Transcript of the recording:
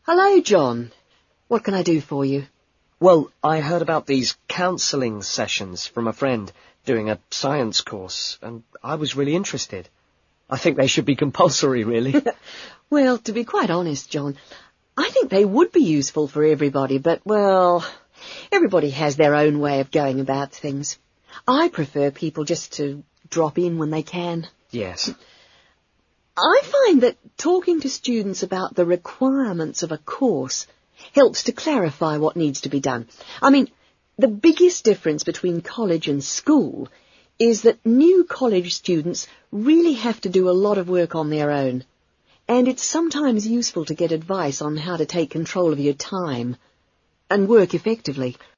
Hello, John. What can I do for you? Well, I heard about these counselling sessions from a friend doing a science course, and I was really interested. I think they should be compulsory, really. Well, to be quite honest, John, I think they would be useful for everybody, but, well, everybody has their own way of going about things. I prefer people just to drop in when they can. Yes. I find that talking to students about the requirements of a course helps to clarify what needs to be done. I mean, the biggest difference between college and school is that new college students really have to do a lot of work on their own. And it's sometimes useful to get advice on how to take control of your time and work effectively.